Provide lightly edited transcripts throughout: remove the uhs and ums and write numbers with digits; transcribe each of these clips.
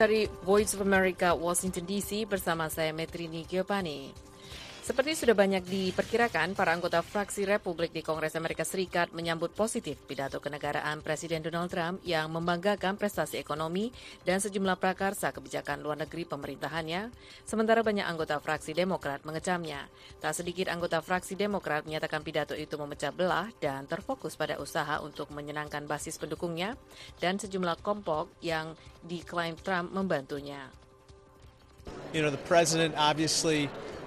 Dari Voice of America, Washington DC, bersama saya Metrini Giovanni. Seperti sudah banyak diperkirakan, para anggota fraksi Republik di Kongres Amerika Serikat menyambut positif pidato kenegaraan Presiden Donald Trump yang membanggakan prestasi ekonomi dan sejumlah prakarsa kebijakan luar negeri pemerintahannya, sementara banyak anggota fraksi Demokrat mengecamnya. Tak sedikit anggota fraksi Demokrat menyatakan pidato itu memecah belah dan terfokus pada usaha untuk menyenangkan basis pendukungnya dan sejumlah kelompok yang diklaim Trump membantunya. You know, the president obviously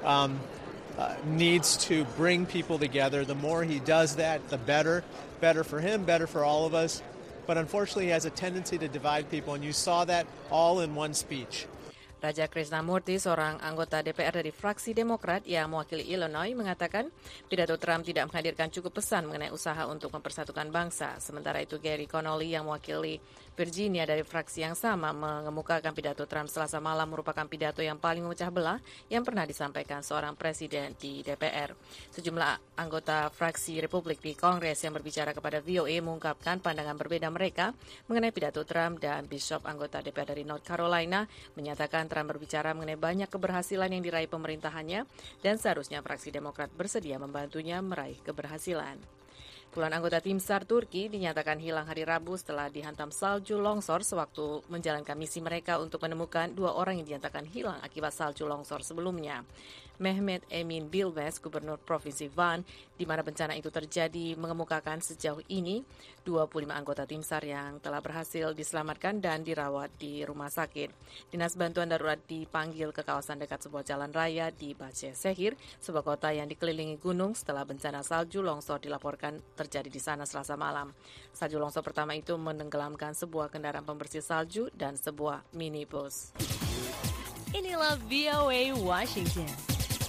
needs to bring people together. The more he does that, the better. Better for him, better for all of us. But unfortunately, he has a tendency to divide people, and you saw that all in one speech. Raja Krishnamurti, seorang anggota DPR dari fraksi Demokrat yang mewakili Illinois, mengatakan pidato Trump tidak menghadirkan cukup pesan mengenai usaha untuk mempersatukan bangsa. Sementara itu Gary Connolly yang mewakili Virginia dari fraksi yang sama mengemukakan pidato Trump Selasa malam merupakan pidato yang paling memecah belah yang pernah disampaikan seorang presiden di DPR. Sejumlah anggota fraksi Republik di Kongres yang berbicara kepada VOA mengungkapkan pandangan berbeda mereka mengenai pidato Trump, dan Bishop anggota DPR dari North Carolina menyatakan Trump berbicara mengenai banyak keberhasilan yang diraih pemerintahannya dan seharusnya fraksi Demokrat bersedia membantunya meraih keberhasilan. Puluhan anggota tim SAR Turki dinyatakan hilang hari Rabu setelah dihantam salju longsor sewaktu menjalankan misi mereka untuk menemukan 2 orang yang dinyatakan hilang akibat salju longsor sebelumnya. Mehmet Emin Bilbes, Gubernur Provinsi Van, di mana bencana itu terjadi, mengemukakan sejauh ini 25 anggota tim SAR yang telah berhasil diselamatkan dan dirawat di rumah sakit. Dinas Bantuan Darurat dipanggil ke kawasan dekat sebuah jalan raya di Bahçeşehir, sebuah kota yang dikelilingi gunung setelah bencana salju longsor dilaporkan terjadi di sana Selasa malam. Salju longsor pertama itu menenggelamkan sebuah kendaraan pembersih salju dan sebuah minibus. Inilah VOA Washington.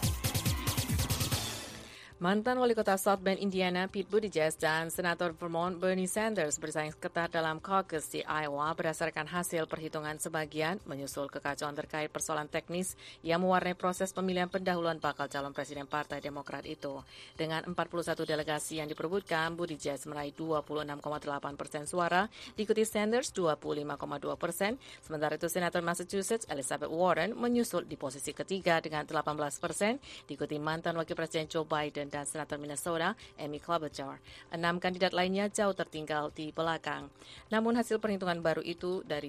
Mantan Wali Kota South Bend, Indiana, Pete Buttigieg dan Senator Vermont Bernie Sanders bersaing ketat dalam caucus di Iowa berdasarkan hasil perhitungan sebagian menyusul kekacauan terkait persoalan teknis yang mewarnai proses pemilihan pendahuluan bakal calon presiden Partai Demokrat itu. Dengan 41 delegasi yang diperebutkan, Buttigieg meraih 26,8% suara, diikuti Sanders 25,2%, sementara itu Senator Massachusetts Elizabeth Warren menyusul di posisi ketiga dengan 18%, diikuti mantan Wakil Presiden Joe Biden dan Senator Minnesota Amy Klobuchar. 6 kandidat lainnya jauh tertinggal di belakang. Namun hasil perhitungan baru itu dari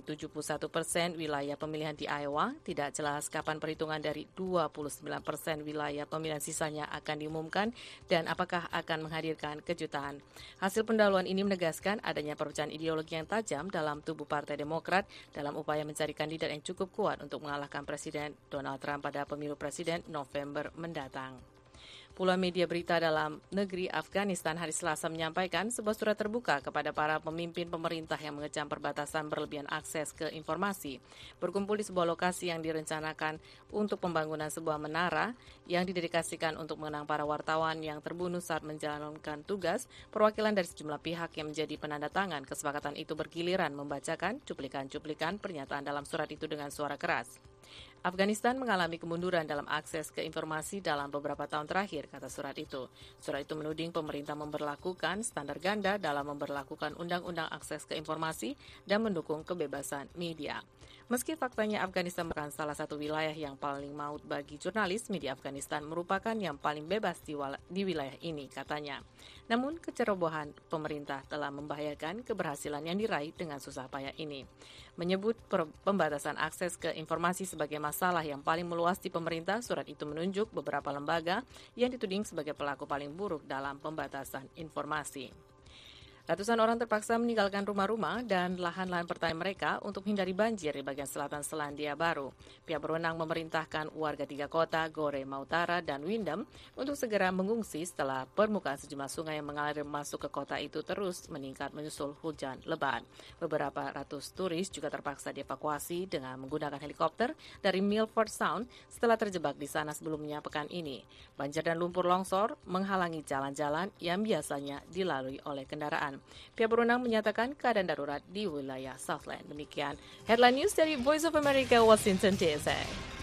71% wilayah pemilihan di Iowa, tidak jelas kapan perhitungan dari 29% wilayah pemilihan sisanya akan diumumkan dan apakah akan menghadirkan kejutan. Hasil pendahuluan ini menegaskan adanya perpecahan ideologi yang tajam dalam tubuh Partai Demokrat dalam upaya mencari kandidat yang cukup kuat untuk mengalahkan Presiden Donald Trump pada pemilu presiden November mendatang. Puluhan media berita dalam negeri Afghanistan hari Selasa menyampaikan sebuah surat terbuka kepada para pemimpin pemerintah yang mengecam perbatasan berlebihan akses ke informasi. Berkumpul di sebuah lokasi yang direncanakan untuk pembangunan sebuah menara yang didedikasikan untuk mengenang para wartawan yang terbunuh saat menjalankan tugas, perwakilan dari sejumlah pihak yang menjadi penanda tangan kesepakatan itu bergiliran membacakan cuplikan-cuplikan pernyataan dalam surat itu dengan suara keras. Afghanistan mengalami kemunduran dalam akses ke informasi dalam beberapa tahun terakhir, kata surat itu. Surat itu menuding pemerintah memberlakukan standar ganda dalam memberlakukan undang-undang akses ke informasi dan mendukung kebebasan media. Meski faktanya Afghanistan merupakan salah satu wilayah yang paling maut bagi jurnalis, media Afghanistan merupakan yang paling bebas di wilayah ini, katanya. Namun, kecerobohan pemerintah telah membahayakan keberhasilan yang diraih dengan susah payah ini. Menyebut pembatasan akses ke informasi sebagai masalah yang paling meluas di pemerintah, surat itu menunjuk beberapa lembaga yang dituding sebagai pelaku paling buruk dalam pembatasan informasi. Ratusan orang terpaksa meninggalkan rumah-rumah dan lahan-lahan pertanian mereka untuk menghindari banjir di bagian selatan Selandia Baru. Pihak berwenang memerintahkan warga 3 kota, Gore, Mautara, dan Windham untuk segera mengungsi setelah permukaan sejumlah sungai yang mengalir masuk ke kota itu terus meningkat menyusul hujan lebat. Beberapa ratus turis juga terpaksa dievakuasi dengan menggunakan helikopter dari Milford Sound setelah terjebak di sana sebelumnya pekan ini. Banjir dan lumpur longsor menghalangi jalan-jalan yang biasanya dilalui oleh kendaraan. Pihak berwenang menyatakan keadaan darurat di wilayah Southland. Demikian Headline News dari Voice of America, Washington DC.